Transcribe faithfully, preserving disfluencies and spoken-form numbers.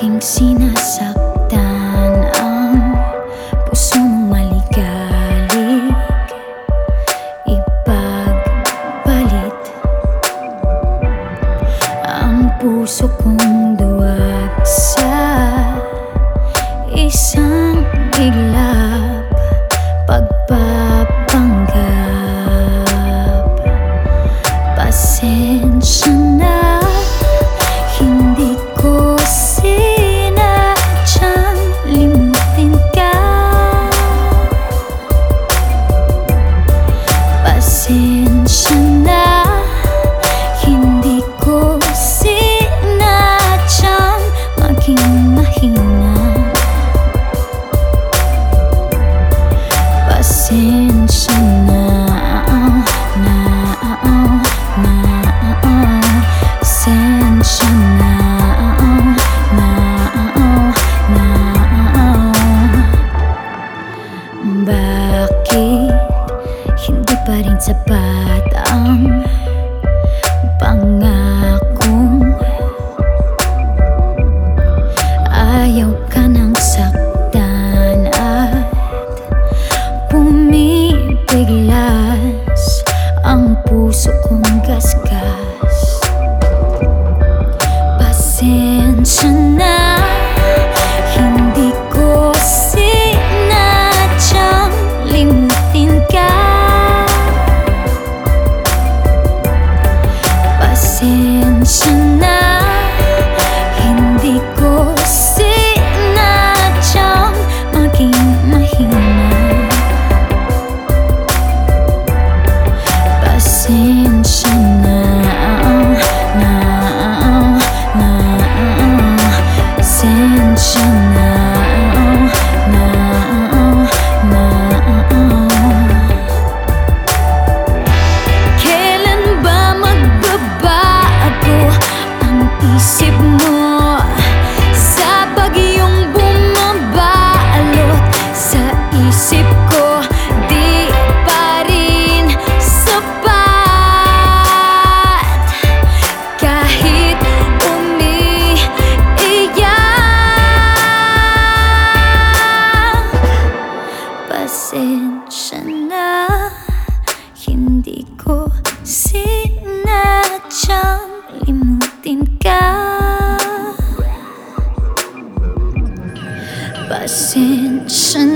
aking sinasaktan ang puso mong maligalig, ipagpalit ang puso kong duwag sa isang iglap, pagpapanggap. Pasensya na, hindi ko sinadyang limutin ka. Pasensya na, hindi ko sinadyang maging mahina. Pasensya na, na, na, pasensya na, na, na. Bakit hindi pa rin sapat ang pangakong ayaw ka nang saktan at pumipiglas ang puso kong gasgas? Pasensya na, hindi ko sinadyang limutin ka. Pasensya na, hindi ko sinadyang maging mahina. Pasensya na, na, na, pasensya na, na, na. Kailan ba magbabago ang isip mo sa bagyong bumabalot sa isip ko? Di pa rin sapat kahit umiiyak. Pasensya na, hindi ko sinadyang limutin ka. Pasensya